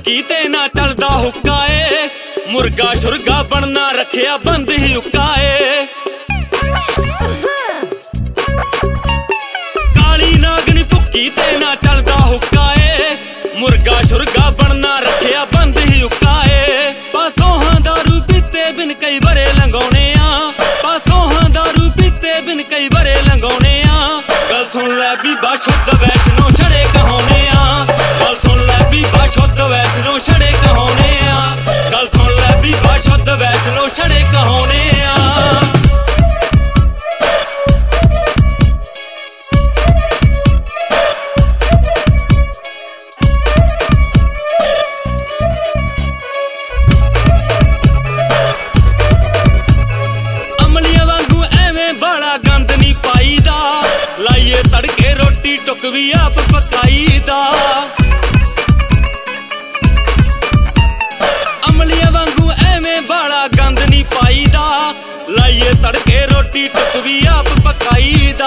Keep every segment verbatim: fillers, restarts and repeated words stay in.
भुक्की ते ना चलदा हुक्का ए, मुर्गा शुरगा बनना रखिया बंद ही हुक्का ए। काली नागनी भुक्की ते ना चलदा हुक्का ए, मुर्गा शुरगा बनना रखिया बंद ही हुक्का ए। पासों हां दारू पीते बिन कई बरे लंघाउने आ, पासों हां दारू पीते बिन कई बरे लंघाउने आ। गल सुन लै बीबा शुद्ध वैष्णो छड़े कहाउने आ, गल सुन लै बीबा शुद्ध वैष्णो छड़े कहाउने आ, गल सुन लै बीबा शुद्ध वैष्णो छड़े कहाउने आ। अमलिया वांगू एवें बाला गंद नी पाईदा, लाइए तड़के रोटी टुक भी आप पकाईदा। अमलिया वांगू एवें बाला गंद नी पाईदा, लाइए तड़के रोटी टुक भी आप पकाईदा।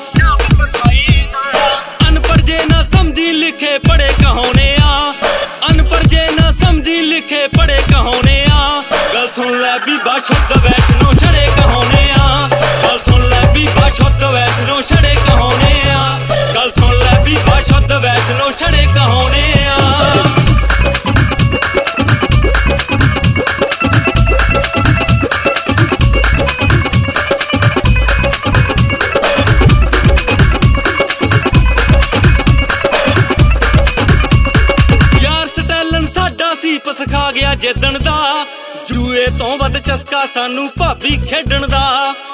अनपढ़ जे ना समझी लिखे पढ़े कहाउने आ, अनपढ़ जे ना समझी लिखे पढ़े कहाउने आ। गल सुन लै बीबा शुद्ध वैष्णो छड़े कहाउने आ, गल सुन लै बीबा शुद्ध वैष्णो छड़े कहाउने आ, गल सुन लै बीबा शुद्ध वैष्णो छड़े कहाउने आ। ਸੀਪ ਸਿਖਾ ਗਿਆ ਜਿੱਦਣ ਦਾ, ਜੂਏ ਤੋਂ ਵੱਧ ਚਸਕਾ ਸਾਨੂੰ ਭਾਬੀ ਖੇਡਣ ਦਾ।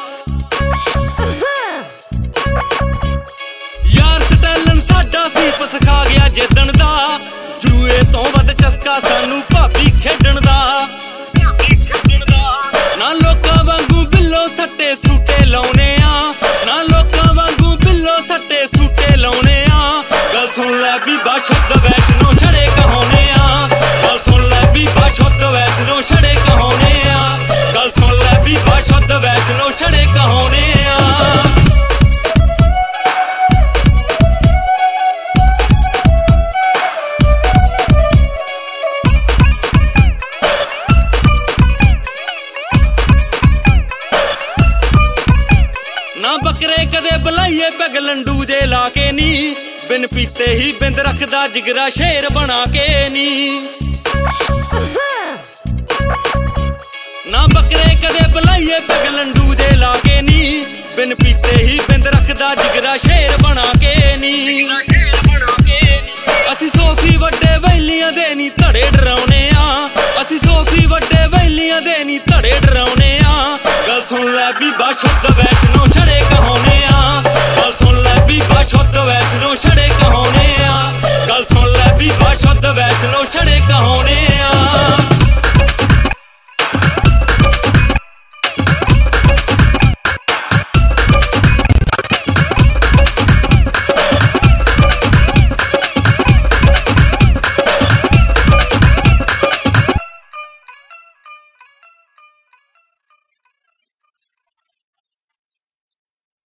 ਯਾਰ ਸਟੈਲਨ ਸਾਡਾ ਸੀਪ ਸਿਖਾ ਗਿਆ ਜਿੱਦਣ ਦਾ, ਜੂਏ ਤੋਂ ਵੱਧ ਚਸਕਾ ਸਾਨੂੰ ਭਾਬੀ ਖੇਡਣ ਦਾ। ਨਾ ਲੋਕਾਂ ਵਾਂਗੂ ਬਿੱਲੋ ਸੱਟੇ ਸੂਟੇ ਲਾਉਣੇ ਆ, ਨਾ ਲੋਕਾਂ ਵਾਂਗੂ ਬਿੱਲੋ ਸੱਟੇ ਸੂਟੇ ਲਾਉਣੇ ਆ। ਗੱਲ ਸੁਣ ਲੈ ਬੀਬਾ ਸ਼ੁੱਧ ਵੈਸ਼ਨੋ ਛੜੇ ਕਹਾਉਣੇ ਆ, ਗੱਲ ਸੁਣ ਲੈ ਬੀਬਾ ਸ਼ੁੱਧ ਵੈਸ਼ਨੋ ਛੜੇ ਕਹਾਉਣੇ ਆ, ਗੱਲ ਸੁਣ ਲੈ ਬੀਬਾ ਸ਼ੁੱਧ ਵੈਸ਼ਨੋ ਛੜੇ ਕਹਾਉਣੇ ਆ। ना बकरे कदे बुलाइए पैग लंडू जे लाके नी, बिन पीते ही बिंद रखदा जिगरा शेर बना के नी। ना बकरे कदे बुलाइए पैग लंडू जे लाके नी, बिन पीते ही बिंद रखदा जिगरा शेर बना के नी। असी सोफी वड्डे वैलियां दे नी धड़े डराउने आ, असी सोफी वड्डे वैलियां दे नी धड़े डराउने आ। गल सुन लै बीबा शुद्ध वैष्णो